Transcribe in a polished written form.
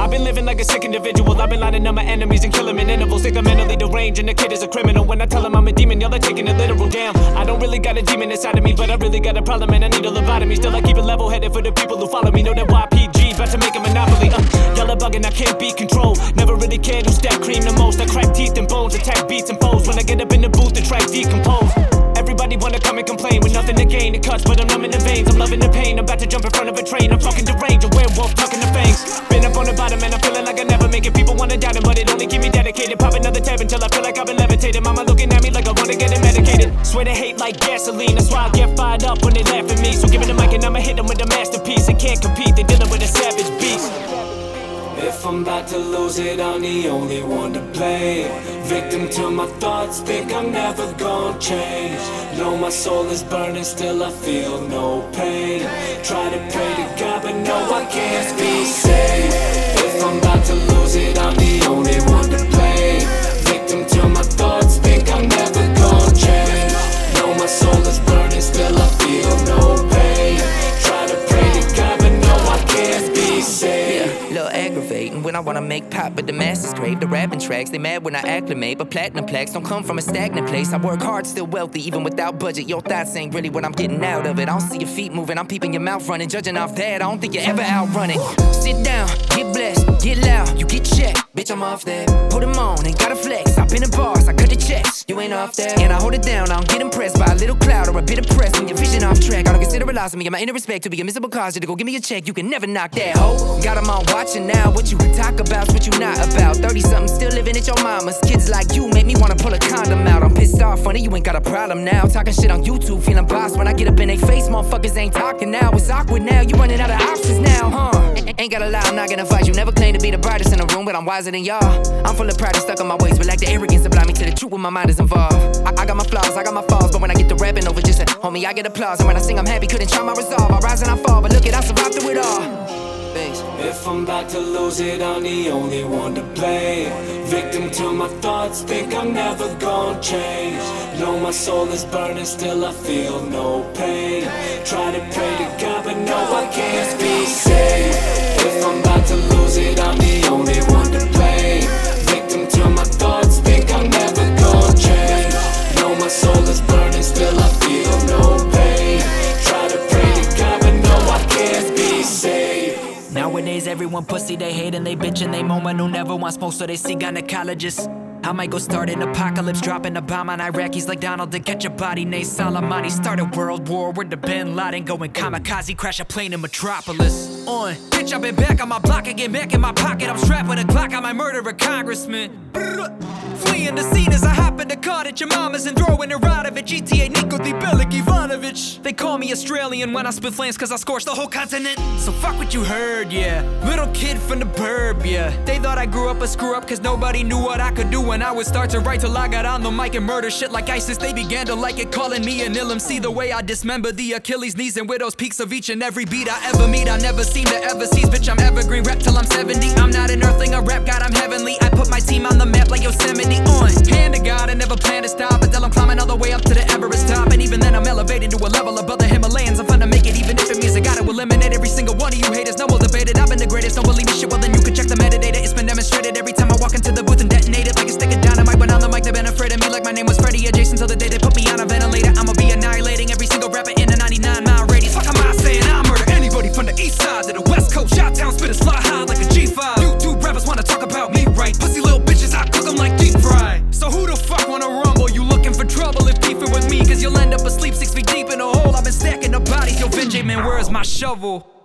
I've been living like a sick individual. I've been lining up my enemies and killing them in intervals. Think I'm mentally deranged and the kid is a criminal. When I tell him I'm a demon, y'all are taking it literal. Damn, I don't really got a demon inside of me, but I really got a problem and I need a lobotomy. Still I keep it level-headed for the people who follow me. Know that YPG about to make a monopoly. Y'all are bugging, I can't be controlled. Never really cared who stack cream the most. I crack teeth and bones, attack beats and foes. When I get up in the booth, the track decompose. Everybody wanna come and complain with nothing to gain. It cuts, but I'm numb in the veins. I'm loving the pain. I'm about to jump in front of a train. I'm fucking deranged, a werewolf tucking the fangs. Been up on the bottom and I'm feeling like I never make it. People wanna doubt it, but it only keep me dedicated. Pop another tab until I feel like I've been levitated. Mama looking at me like I wanna get it medicated. Swear they hate like gasoline. That's why I get fired up when they laugh at me. So give me the mic and I'ma hit them with a masterpiece. They can't compete, they dealing with a savage beast. If I'm about to lose it, I'm the only one to blame. Victim to my thoughts, think I'm never gonna change. Know my soul is burning, still I feel no pain. Try to pray to God, but no, I can't be saved. If I'm about to lose it, I'm the only one to blame. Victim to my thoughts, think I'm never gonna change. Know my soul is burning, still I feel no pain. Try to pray to God, but no, I can't be saved. Little aggravating when I wanna make pop, but the masses crave the rapping tracks. They mad when I acclimate, but platinum plaques don't come from a stagnant place. I work hard, still wealthy, even without budget. Your thoughts ain't really what I'm getting out of it. I don't see your feet moving, I'm peeping your mouth running. Judging off that, I don't think you ever outrun it. Sit down, get blessed, get loud, you get checked. Bitch, I'm off that. Put them on, ain't gotta flex. I've been the boss, I cut the checks. You ain't off that. And I hold it down, I don't get impressed by a little cloud or a bit of press. When your vision off track, I don't consider it lost me. And my inner respect to be a miserable cause. You to go give me a check, you can never knock that hoe. Got them on watching now. What you talk about's what you not about. 30-something still living at your mama's. Kids like you make me wanna pull a condom out. I'm pissed off, funny, you ain't got a problem now. Talking shit on YouTube, feeling boss. When I get up in they face, motherfuckers ain't talking now. It's awkward now, you running out of options now, huh? Ain't gotta lie, I'm not gonna fight you. Never claim to be the brightest in the room, but I'm wiser than y'all. I'm full of pride and stuck on my ways, but lack the arrogance to blind me to the truth when my mind is involved. I got my flaws, I got my falls, but when I get to rapping over just a homie, I get applause. And when I sing, I'm happy, couldn't try my resolve. I rise and I fall, but look it, I survived through it all. If I'm about to lose it, I'm the only one to blame. Victim to my thoughts, think I'm never gonna change. Know my soul is burning, still I feel no pain. Try to pray to God, but no, I can't be saved. If I'm about to lose it, I'm the only one to blame. Victim to my thoughts, think I'm never gonna change. Know my soul is burning, still I feel no pain. Try to pray to God, but no, I can't be saved. Nowadays everyone pussy, they hate and they bitch and they moment who never want smoke, so they see gynecologists. I might go start an apocalypse, dropping a bomb on Iraqis like Donald to catch a body. Nate Soleimani start a world war with the Bin Laden going kamikaze, crash a plane in Metropolis. Bitch, I've been back on my block again, back in my pocket. I'm strapped with a Glock, I might murder a congressman. Fleeing the scene as I hop in the car at your mama's and throwing her out of it. GTA Niko D. Bellic Ivanovich. They call me Australian when I spit flames cause I scorched the whole continent. So fuck what you heard, yeah. Little kid from the burb, yeah. They thought I grew up a screw up cause nobody knew what I could do when I would start to write till I got on the mic and murder shit like ISIS. They began to like it, calling me an ill MC. The way I dismember the Achilles knees and widow's peaks of each and every beat I ever meet. I never seem to ever cease, bitch, I'm evergreen, rap till I'm 70. I'm not an earthling, a rap god, I'm heavenly. I put my team on the map like Yosemite. Hand to God, I never plan to stop until I'm climbing all the way up to the Everest top. And even then I'm elevating to a level above the Himalayas. I'm fun to make it even if it means I gotta eliminate every single one of you haters. No, we'll debate it, I've been the greatest, don't believe me shit, well then you can check the metadata. It's been demonstrated every time I walk into the booth and detonate it like a stick of dynamite. But on the mic they've been afraid of me like my name was Freddie adjacent till the day they put me on a ventilator. I'ma be annihilating every single rapper in a 99-mile radius. Fuck am I saying? I'll murder anybody from the east side to the west coast. Shot-town spitters fly high like a G5. YouTube rappers wanna talk about me, right? Pussy little bitches, I cook them like deep fry. So who the fuck wanna rumble? You looking for trouble if beefing with me, cause you'll end up asleep 6 feet deep in a hole. I've been stacking the bodies, yo Benjamin, where's my shovel?